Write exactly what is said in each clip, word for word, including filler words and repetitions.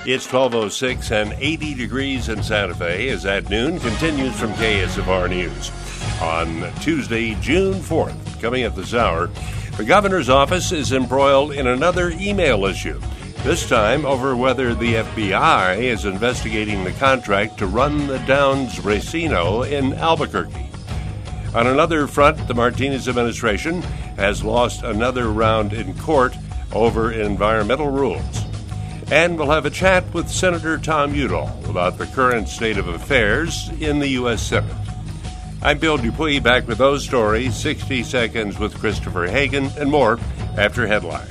It's twelve oh six and eighty degrees in Santa Fe as at noon continues from K S F R News. On Tuesday, June fourth, coming at this hour, the governor's office is embroiled in another email issue, this time over whether the F B I is investigating the contract to run the Downs Racino in Albuquerque. On another front, the Martinez administration has lost another round in court over environmental rules. And we'll have a chat with Senator Tom Udall about the current state of affairs in the U S Senate. I'm Bill Dupuis, back with those stories, sixty seconds with Christopher Hagan, and more after headlines.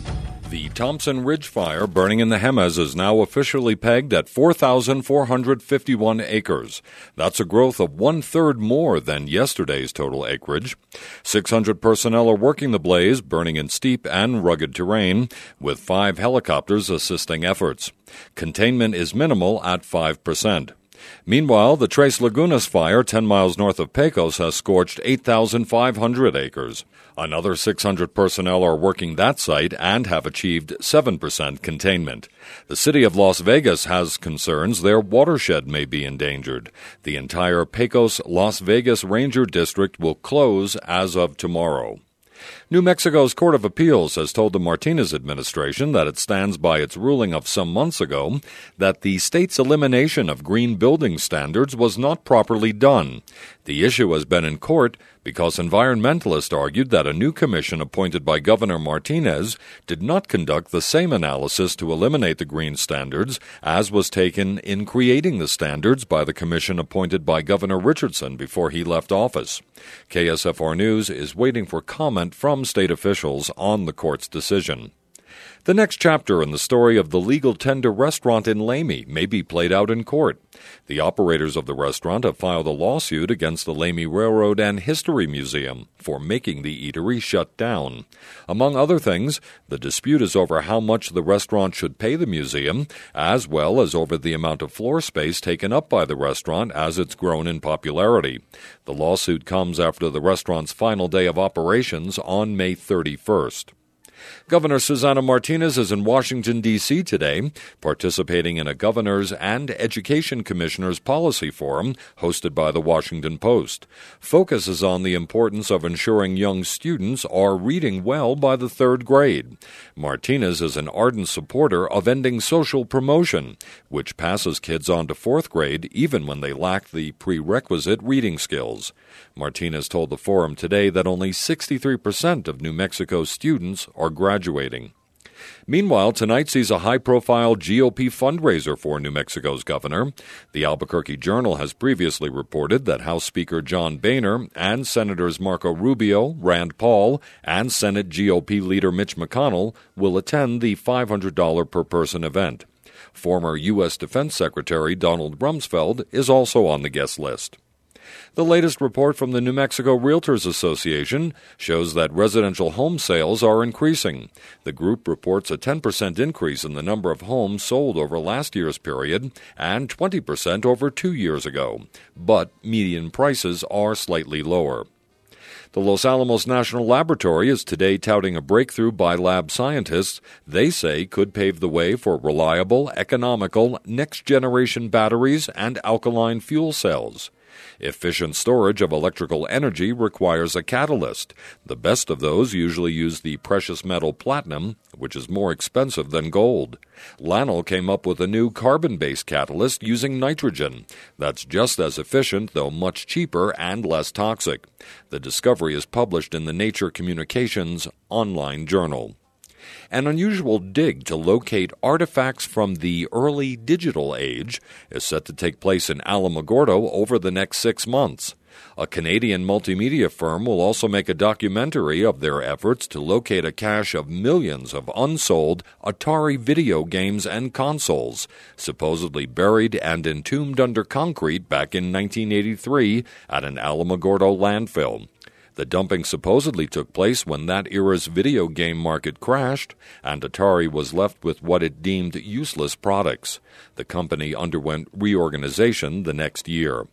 The Thompson Ridge Fire burning in the Jemez is now officially pegged at four thousand four hundred fifty-one acres. That's a growth of one-third more than yesterday's total acreage. six hundred personnel are working the blaze, burning in steep and rugged terrain, with five helicopters assisting efforts. Containment is minimal at five percent. Meanwhile, the Tres Lagunas fire, ten miles north of Pecos, has scorched eight thousand five hundred acres. Another six hundred personnel are working that site and have achieved seven percent containment. The city of Las Vegas has concerns their watershed may be endangered. The entire Pecos-Las Vegas Ranger District will close as of tomorrow. New Mexico's Court of Appeals has told the Martinez administration that it stands by its ruling of some months ago that the state's elimination of green building standards was not properly done. The issue has been in court because environmentalists argued that a new commission appointed by Governor Martinez did not conduct the same analysis to eliminate the green standards as was taken in creating the standards by the commission appointed by Governor Richardson before he left office. K S F R News is waiting for comment from state officials on the court's decision. The next chapter in the story of the Legal Tender restaurant in Lamy may be played out in court. The operators of the restaurant have filed a lawsuit against the Lamy Railroad and History Museum for making the eatery shut down. Among other things, the dispute is over how much the restaurant should pay the museum, as well as over the amount of floor space taken up by the restaurant as it's grown in popularity. The lawsuit comes after the restaurant's final day of operations on May thirty-first. Governor Susana Martinez is in Washington, D C today, participating in a governor's and education commissioner's policy forum hosted by the Washington Post. Focus is on the importance of ensuring young students are reading well by the third grade. Martinez is an ardent supporter of ending social promotion, which passes kids on to fourth grade even when they lack the prerequisite reading skills. Martinez told the forum today that only sixty-three percent of New Mexico students are graduating. Meanwhile, tonight sees a high-profile G O P fundraiser for New Mexico's governor. The Albuquerque Journal has previously reported that House Speaker John Boehner and Senators Marco Rubio, Rand Paul, and Senate G O P leader Mitch McConnell will attend the five hundred dollars per person event. Former U S Defense Secretary Donald Rumsfeld is also on the guest list. The latest report from the New Mexico Realtors Association shows that residential home sales are increasing. The group reports a ten percent increase in the number of homes sold over last year's period and twenty percent over two years ago, but median prices are slightly lower. The Los Alamos National Laboratory is today touting a breakthrough by lab scientists they say could pave the way for reliable, economical, next-generation batteries and alkaline fuel cells. Efficient storage of electrical energy requires a catalyst. The best of those usually use the precious metal platinum, which is more expensive than gold. Lanol came up with a new carbon-based catalyst using nitrogen. That's just as efficient, though much cheaper and less toxic. The discovery is published in the Nature Communications online journal. An unusual dig to locate artifacts from the early digital age is set to take place in Alamogordo over the next six months. A Canadian multimedia firm will also make a documentary of their efforts to locate a cache of millions of unsold Atari video games and consoles, supposedly buried and entombed under concrete back in nineteen eighty-three at an Alamogordo landfill. The dumping supposedly took place when that era's video game market crashed, and Atari was left with what it deemed useless products. The company underwent reorganization the next year.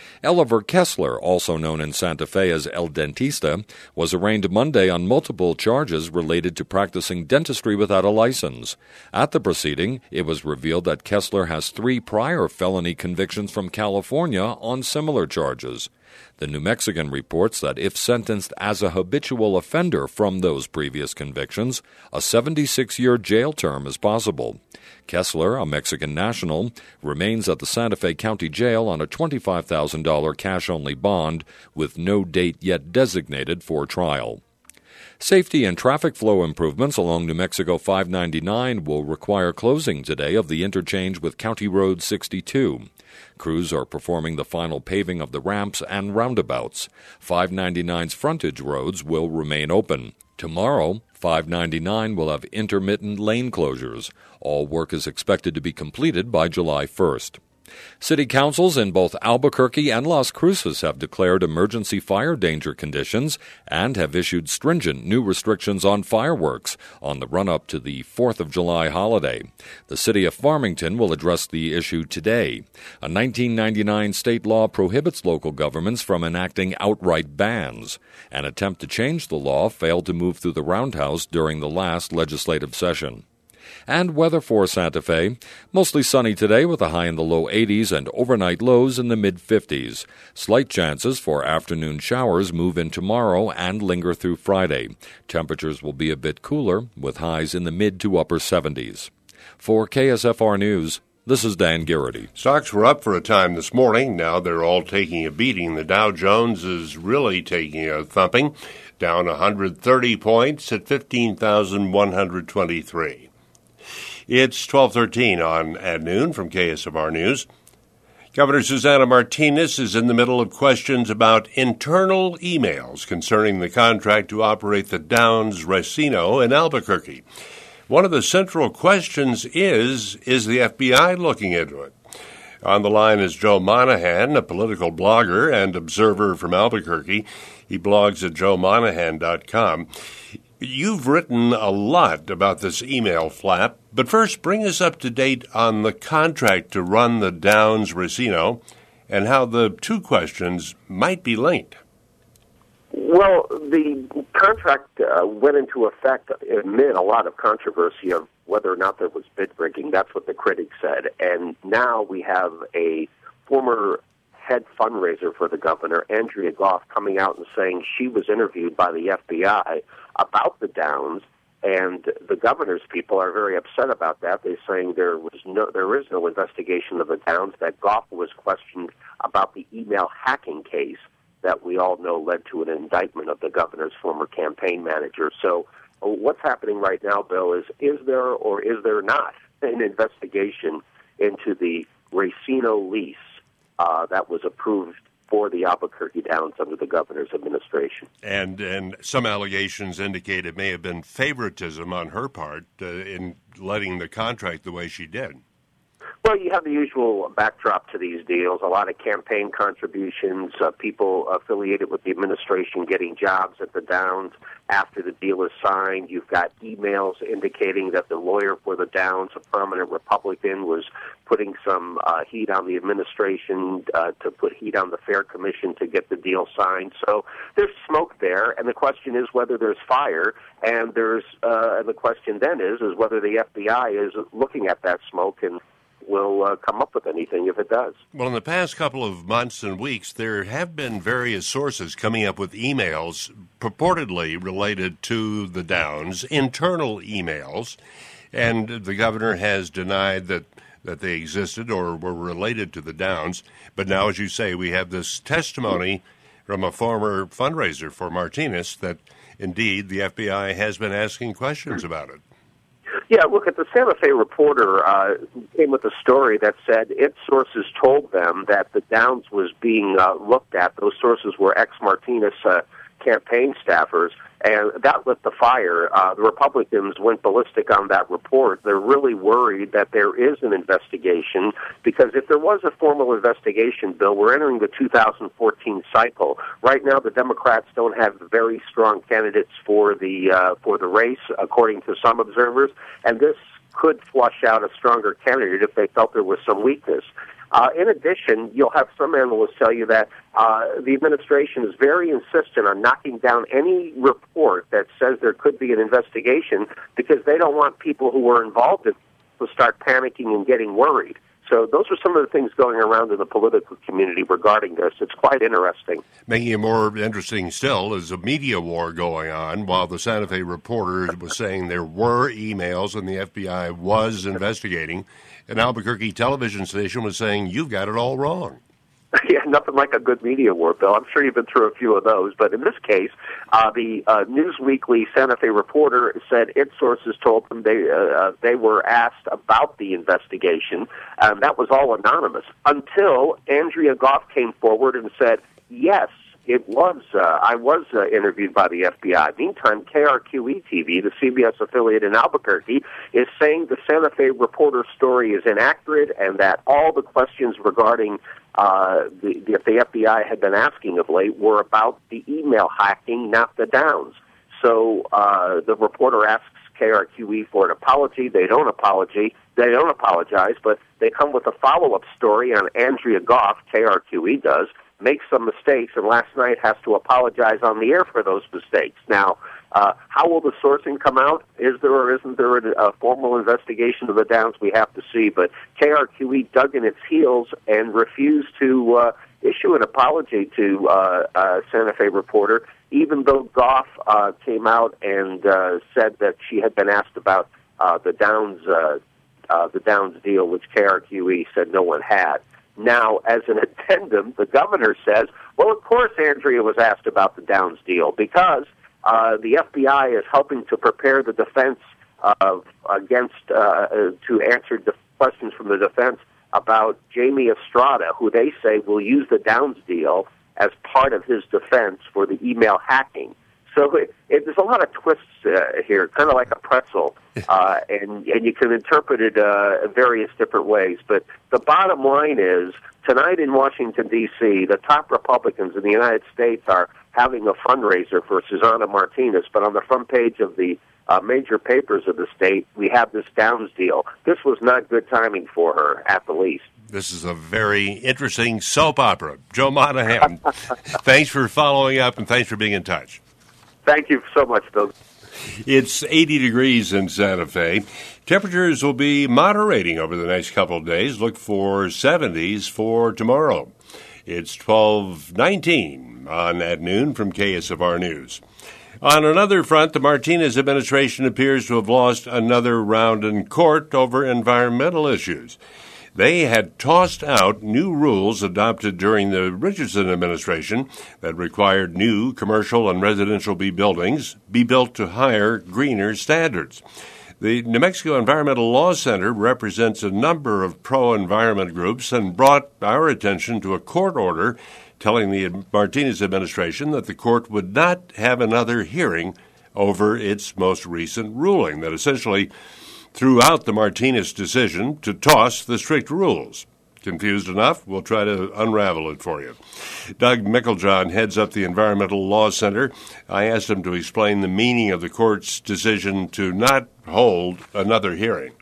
Oliver Kessler, also known in Santa Fe as El Dentista, was arraigned Monday on multiple charges related to practicing dentistry without a license. At the proceeding, it was revealed that Kessler has three prior felony convictions from California on similar charges. The New Mexican reports that if sentenced as a habitual offender from those previous convictions, a seventy-six-year jail term is possible. Kessler, a Mexican national, remains at the Santa Fe County Jail on a twenty-five thousand dollars cash-only bond with no date yet designated for trial. Safety and traffic flow improvements along New Mexico five ninety-nine will require closing today of the interchange with County Road sixty-two. Crews are performing the final paving of the ramps and roundabouts. five ninety-nine's frontage roads will remain open. Tomorrow, five ninety-nine will have intermittent lane closures. All work is expected to be completed by July first. City councils in both Albuquerque and Las Cruces have declared emergency fire danger conditions and have issued stringent new restrictions on fireworks on the run-up to the fourth of July holiday. The city of Farmington will address the issue today. A nineteen ninety-nine state law prohibits local governments from enacting outright bans. An attempt to change the law failed to move through the roundhouse during the last legislative session. And weather for Santa Fe. Mostly sunny today with a high in the low eighties and overnight lows in the mid-fifties. Slight chances for afternoon showers move in tomorrow and linger through Friday. Temperatures will be a bit cooler with highs in the mid to upper seventies. For K S F R News, this is Dan Garrity. Stocks were up for a time this morning. Now they're all taking a beating. The Dow Jones is really taking a thumping, down one hundred thirty points at fifteen thousand one hundred twenty-three. It's twelve thirteen on at noon from K S F R News. Governor Susana Martinez is in the middle of questions about internal emails concerning the contract to operate the Downs Racino in Albuquerque. One of the central questions is, is the F B I looking into it? On the line is Joe Monahan, a political blogger and observer from Albuquerque. He blogs at joe monahan dot com. You've written a lot about this email flap, but first bring us up to date on the contract to run the Downs Racino and how the two questions might be linked. Well, the contract uh, went into effect amid a lot of controversy of whether or not there was bid rigging. That's what the critics said. And now we have a former head fundraiser for the governor, Andrea Goff, coming out and saying she was interviewed by the F B I about the Downs, and the governor's people are very upset about that. They're saying there was no, there is no investigation of the Downs, that Goff was questioned about the email hacking case that we all know led to an indictment of the governor's former campaign manager. So what's happening right now, Bill, is is there or is there not an investigation into the Racino lease uh, that was approved for the Albuquerque Downs under the governor's administration? And and some allegations indicate it may have been favoritism on her part uh, in letting the contract the way she did. Well, you have the usual backdrop to these deals, a lot of campaign contributions, uh, people affiliated with the administration getting jobs at the Downs after the deal is signed. You've got emails indicating that the lawyer for the Downs, a prominent Republican, was putting some uh, heat on the administration uh, to put heat on the Fair Commission to get the deal signed. So there's smoke there, and the question is whether there's fire, and there's uh, and the question then is is whether the F B I is looking at that smoke and will uh, come up with anything if it does. Well, in the past couple of months and weeks, there have been various sources coming up with emails purportedly related to the Downs, internal emails, and the governor has denied that, that they existed or were related to the Downs. But now, as you say, we have this testimony from a former fundraiser for Martinez that, indeed, the F B I has been asking questions about it. Yeah, look, at the Santa Fe Reporter uh, came with a story that said its sources told them that the Downs was being uh, looked at. Those sources were ex-Martinez uh, campaign staffers, and that lit the fire. Uh, the Republicans went ballistic on that report. They're really worried that there is an investigation, because if there was a formal investigation, Bill, we're entering the two thousand fourteen cycle. Right now, the Democrats don't have very strong candidates for the uh, for the race, according to some observers, and this could flush out a stronger candidate if they felt there was some weakness. Uh, in addition, you'll have some analysts tell you that uh, the administration is very insistent on knocking down any report that says there could be an investigation because they don't want people who were involved in to start panicking and getting worried. So those are some of the things going around in the political community regarding this. It's quite interesting. Making it more interesting still is a media war going on while the Santa Fe Reporter was saying there were emails and the F B I was investigating. An Albuquerque television station was saying, you've got it all wrong. Yeah, nothing like a good media war, Bill. I'm sure you've been through a few of those. But in this case, uh, the uh, News Weekly Santa Fe Reporter said its sources told them they uh, they were asked about the investigation. Um, that was all anonymous until Andrea Goff came forward and said, yes, it was. Uh, I was uh, interviewed by the F B I. Meantime, K R Q E T V, the C B S affiliate in Albuquerque, is saying the Santa Fe Reporter story is inaccurate and that all the questions regarding uh, the, the, the F B I had been asking of late were about the email hacking, not the Downs. So uh, the reporter asks K R Q E for an apology. They don't apology. They don't apologize, but they come with a follow-up story on Andrea Goff, K R Q E does, makes some mistakes, and last night has to apologize on the air for those mistakes. Now, uh, how will the sourcing come out? Is there or isn't there a, a formal investigation of the Downs? We have to see. But K R Q E dug in its heels and refused to uh, issue an apology to uh, uh, Santa Fe Reporter, even though Goff uh, came out and uh, said that she had been asked about uh, the Downs uh, uh, the Downs deal, which K R Q E said no one had. Now, as an addendum, the governor says, well, of course Andrea was asked about the Downs deal because uh, the F B I is helping to prepare the defense of, against, uh, to answer the questions from the defense about Jamie Estrada, who they say will use the Downs deal as part of his defense for the email hacking. So it, it, there's a lot of twists uh, here, kind of like a pretzel, uh, and, and you can interpret it uh, various different ways. But the bottom line is, tonight in Washington, D C, the top Republicans in the United States are having a fundraiser for Susana Martinez, but on the front page of the uh, major papers of the state, we have this Downs deal. This was not good timing for her, at the least. This is a very interesting soap opera. Joe Monahan, thanks for following up, and thanks for being in touch. Thank you so much, Bill. It's eighty degrees in Santa Fe. Temperatures will be moderating over the next couple of days. Look for seventies for tomorrow. It's twelve nineteen on At Noon from K S F R News. On another front, the Martinez administration appears to have lost another round in court over environmental issues. They had tossed out new rules adopted during the Richardson administration that required new commercial and residential B buildings be built to higher, greener standards. The New Mexico Environmental Law Center represents a number of pro-environment groups and brought our attention to a court order telling the Martinez administration that the court would not have another hearing over its most recent ruling that essentially threw out the Martinez decision to toss the strict rules. Confused enough? We'll try to unravel it for you. Doug Meiklejohn heads up the Environmental Law Center. I asked him to explain the meaning of the court's decision to not hold another hearing.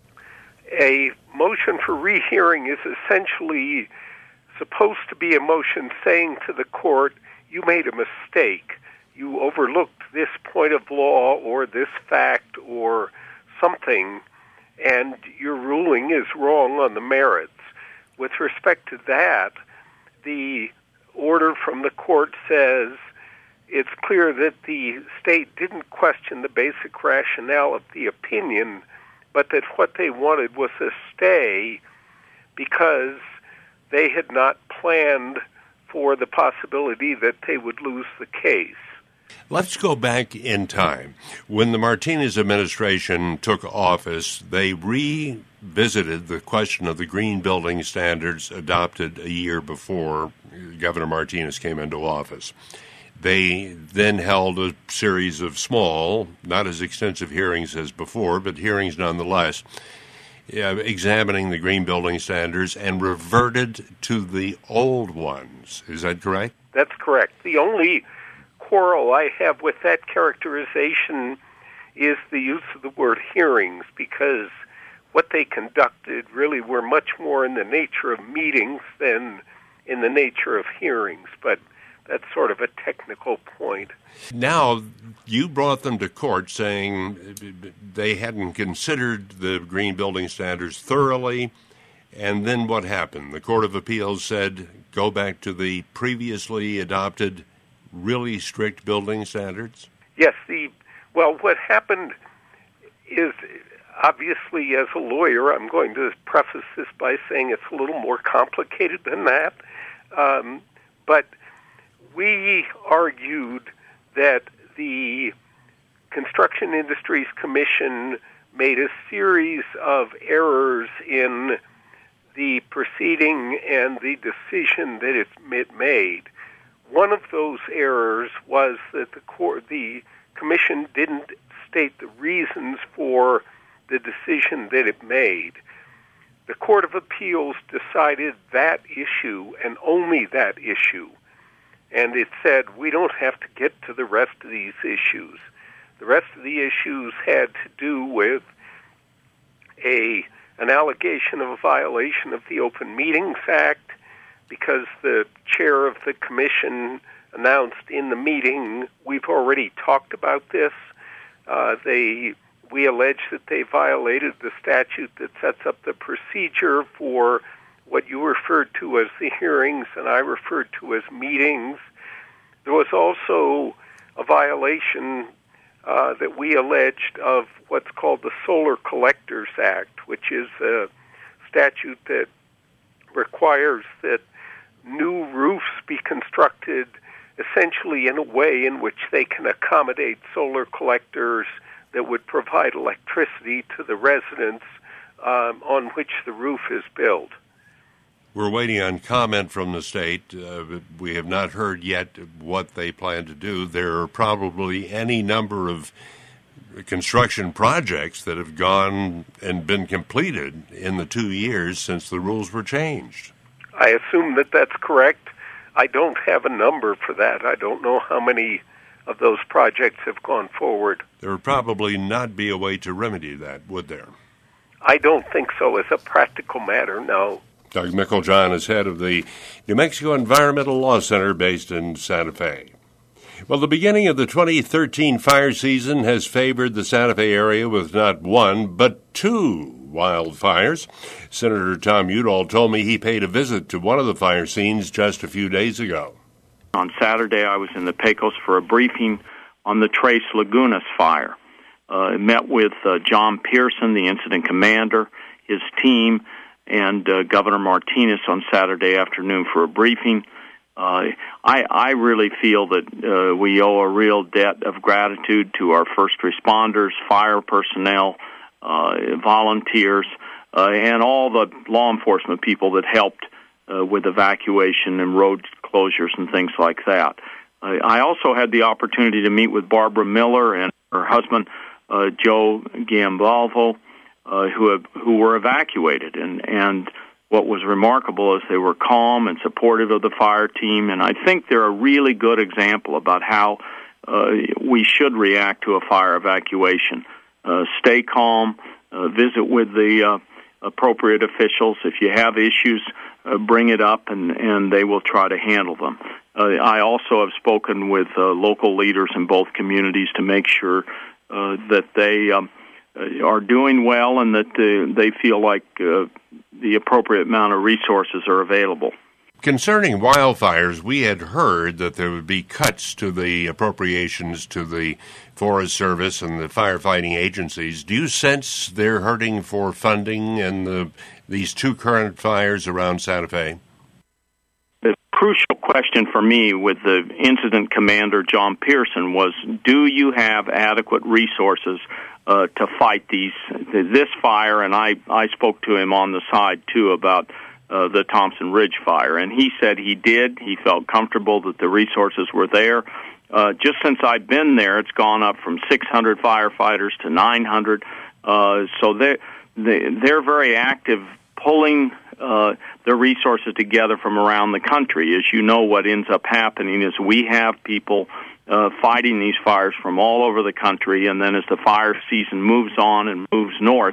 A motion for rehearing is essentially supposed to be a motion saying to the court, you made a mistake. You overlooked this point of law or this fact or something, and your ruling is wrong on the merits. With respect to that, the order from the court says it's clear that the state didn't question the basic rationale of the opinion, but that what they wanted was a stay because they had not planned for the possibility that they would lose the case. Let's go back in time. When the Martinez administration took office, they revisited the question of the green building standards adopted a year before Governor Martinez came into office. They then held a series of small, not as extensive hearings as before, but hearings nonetheless, uh, examining the green building standards and reverted to the old ones. Is that correct? That's correct. The only quarrel I have with that characterization is the use of the word hearings, because what they conducted really were much more in the nature of meetings than in the nature of hearings, but that's sort of a technical point. Now, you brought them to court saying they hadn't considered the green building standards thoroughly, and then what happened? The Court of Appeals said, go back to the previously adopted, really strict building standards? Yes, the well, what happened is, obviously, as a lawyer, I'm going to preface this by saying it's a little more complicated than that, um, but we argued that the Construction Industries Commission made a series of errors in the proceeding and the decision that it, it made. One of those errors was that the court, the commission didn't state the reasons for the decision that it made. The Court of Appeals decided that issue and only that issue. And it said, we don't have to get to the rest of these issues. The rest of the issues had to do with a an allegation of a violation of the Open Meetings Act, because the chair of the commission announced in the meeting, we've already talked about this. Uh, they we allege that they violated the statute that sets up the procedure for what you referred to as the hearings and I referred to as meetings. There was also a violation uh, that we alleged of what's called the Solar Collectors Act, which is a statute that requires that new roofs be constructed essentially in a way in which they can accommodate solar collectors that would provide electricity to the residents um, on which the roof is built. We're waiting on comment from the state. Uh, we have not heard yet what they plan to do. There are probably any number of construction projects that have gone and been completed in the two years since the rules were changed. I assume that that's correct. I don't have a number for that. I don't know how many of those projects have gone forward. There would probably not be a way to remedy that, would there? I don't think so as a practical matter, no. Doug Meiklejohn is head of the New Mexico Environmental Law Center based in Santa Fe. Well, the beginning of the twenty thirteen fire season has favored the Santa Fe area with not one, but two wildfires. Senator Tom Udall told me he paid a visit to one of the fire scenes just a few days ago. On Saturday, I was in the Pecos for a briefing on the Tres Lagunas fire. Uh, I met with uh, John Pearson, the incident commander, his team, and uh, Governor Martinez on Saturday afternoon for a briefing. Uh, I, I really feel that uh, we owe a real debt of gratitude to our first responders, fire personnel, uh, volunteers, uh, and all the law enforcement people that helped uh, with evacuation and road closures and things like that. Uh, I also had the opportunity to meet with Barbara Miller and her husband, uh, Joe Giambalvo, uh, who have, who were evacuated, and and. What was remarkable is they were calm and supportive of the fire team, and I think they're a really good example about how uh, we should react to a fire evacuation. Uh, stay calm, uh, visit with the uh, appropriate officials. If you have issues, uh, bring it up, and, and they will try to handle them. Uh, I also have spoken with uh, local leaders in both communities to make sure uh, that they um, are doing well and that uh, they feel like uh, the appropriate amount of resources are available. Concerning wildfires, we had heard that there would be cuts to the appropriations to the Forest Service and the firefighting agencies. Do you sense they're hurting for funding in the, these two current fires around Santa Fe? The crucial question for me with the incident commander, John Pearson, was, do you have adequate resources Uh, to fight these this fire? And I, I spoke to him on the side, too, about uh, the Thompson Ridge fire. And he said he did. He felt comfortable that the resources were there. Uh, just since I've been there, it's gone up from six hundred firefighters to nine hundred. Uh, so they're, they're very active pulling uh, the resources together from around the country. As you know, what ends up happening is we have people Uh, fighting these fires from all over the country, and then as the fire season moves on and moves north,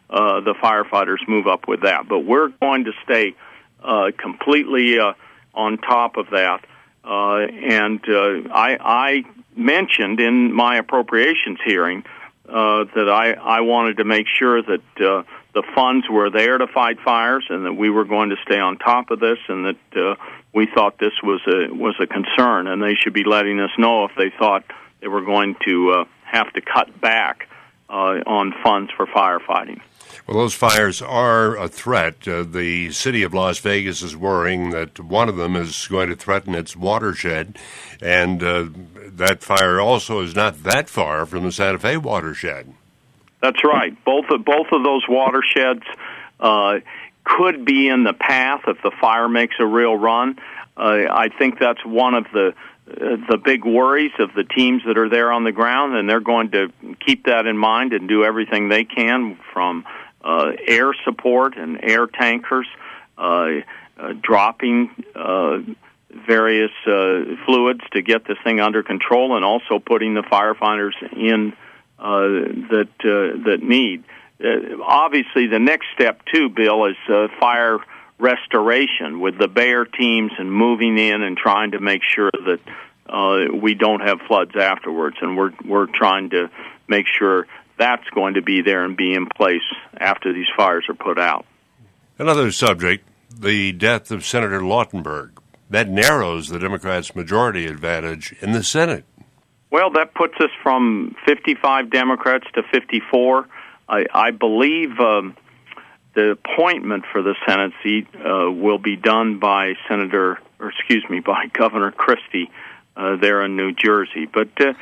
uh, the firefighters move up with that. But we're going to stay uh, completely uh, on top of that. Uh, and uh, I, I mentioned in my appropriations hearing uh, that I, I wanted to make sure that uh, the funds were there to fight fires, and that we were going to stay on top of this, and that uh, we thought this was a was a concern, and they should be letting us know if they thought they were going to uh, have to cut back uh, on funds for firefighting. Well, those fires are a threat. Uh, the city of Las Vegas is worrying that one of them is going to threaten its watershed, and uh, that fire also is not that far from the Santa Fe watershed. That's right. Both of, both of those watersheds uh, could be in the path if the fire makes a real run. Uh, I think that's one of the uh, the big worries of the teams that are there on the ground, and they're going to keep that in mind and do everything they can from uh, air support and air tankers, uh, uh, dropping uh, various uh, fluids to get this thing under control, and also putting the firefighters in Uh, that uh, that need. Uh, obviously, the next step, too, Bill, is uh, fire restoration with the Bayer teams and moving in and trying to make sure that uh, we don't have floods afterwards. And we're we're trying to make sure that's going to be there and be in place after these fires are put out. Another subject, the death of Senator Lautenberg. That narrows the Democrats' majority advantage in the Senate. Well, that puts us from fifty-five Democrats to fifty-four. I, I believe um, the appointment for the Senate seat uh, will be done by Senator, or excuse me, by Governor Christie uh, there in New Jersey. But uh,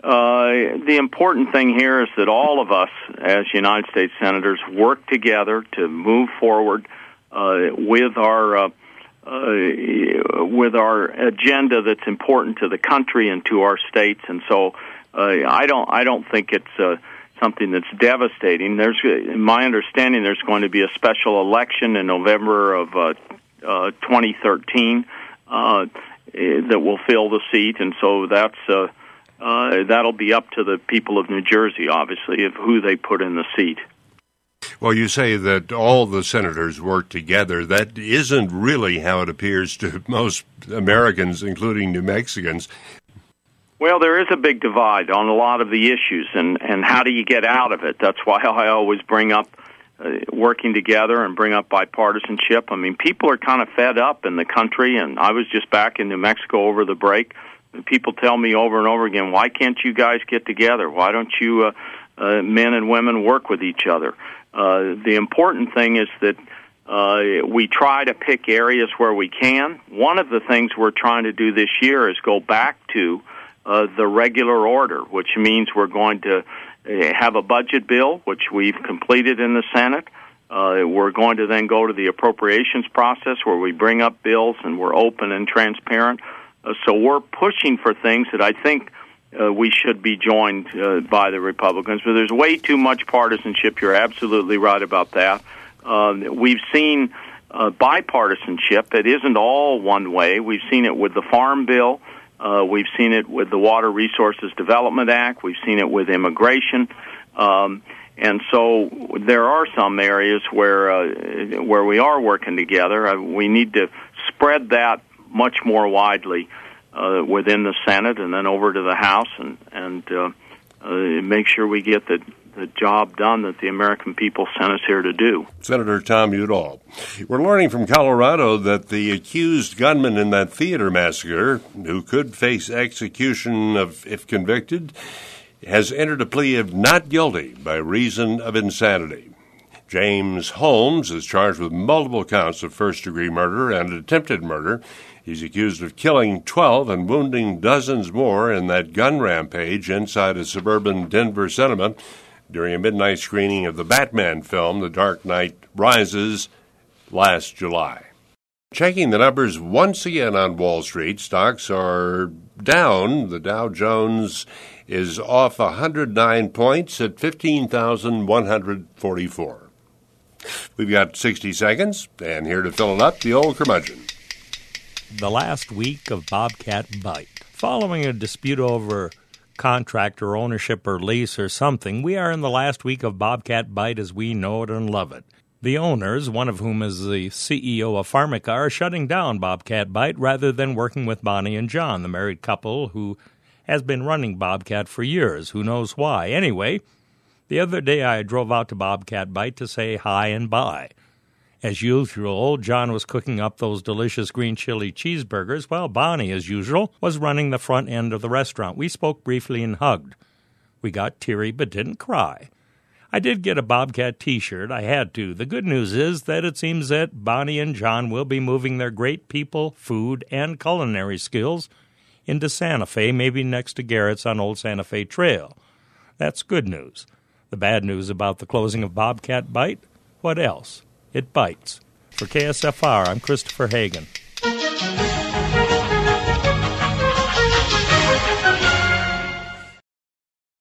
uh, the important thing here is that all of us, as United States senators, work together to move forward uh, with our uh, Uh, with our agenda that's important to the country and to our states, and so uh, I don't I don't think it's uh, something that's devastating. There's, in my understanding, there's going to be a special election in November of uh, uh, twenty thirteen uh, that will fill the seat, and so that's uh, uh, that'll be up to the people of New Jersey, obviously, of who they put in the seat. Well, you say that all the senators work together. That isn't really how it appears to most Americans, including New Mexicans. Well, there is a big divide on a lot of the issues, and, and how do you get out of it? That's why I always bring up uh, working together and bring up bipartisanship. I mean, people are kind of fed up in the country, and I was just back in New Mexico over the break. People tell me over and over again, why can't you guys get together? Why don't you uh, uh, men and women work with each other? Uh, the important thing is that uh, we try to pick areas where we can. One of the things we're trying to do this year is go back to uh, the regular order, which means we're going to have a budget bill, which we've completed in the Senate. Uh, we're going to then go to the appropriations process where we bring up bills and we're open and transparent. Uh, so we're pushing for things that I think Uh, we should be joined uh, by the Republicans, but there's way too much partisanship. You're absolutely right about that. Uh, we've seen uh, bipartisanship. It isn't all one way. We've seen it with the Farm Bill. Uh, we've seen it with the Water Resources Development Act. We've seen it with immigration. Um, and so there are some areas where uh, where we are working together. Uh, we need to spread that much more widely Uh, within the Senate and then over to the House, and and uh, uh, make sure we get the, the job done that the American people sent us here to do. Senator Tom Udall. We're learning from Colorado that the accused gunman in that theater massacre, who could face execution of if convicted, has entered a plea of not guilty by reason of insanity. James Holmes is charged with multiple counts of first-degree murder and attempted murder. He's accused of killing twelve and wounding dozens more in that gun rampage inside a suburban Denver cinema during a midnight screening of the Batman film, The Dark Knight Rises, last July. Checking the numbers once again on Wall Street, stocks are down. The Dow Jones is off one hundred nine points at fifteen thousand one hundred forty-four. We've got sixty seconds, and here to fill it up, the old curmudgeon. The last week of Bobcat Bite. Following a dispute over contract or ownership or lease or something, we are in the last week of Bobcat Bite as we know it and love it. The owners, one of whom is the C E O of Pharmica, are shutting down Bobcat Bite rather than working with Bonnie and John, the married couple who has been running Bobcat for years. Who knows why? Anyway, the other day I drove out to Bobcat Bite to say hi and bye. As usual, old John was cooking up those delicious green chili cheeseburgers, while Bonnie, as usual, was running the front end of the restaurant. We spoke briefly and hugged. We got teary but didn't cry. I did get a Bobcat T-shirt. I had to. The good news is that it seems that Bonnie and John will be moving their great people, food, and culinary skills into Santa Fe, maybe next to Garrett's on Old Santa Fe Trail. That's good news. The bad news about the closing of Bobcat Bite? What else? It bites. For K S F R, I'm Christopher Hagan.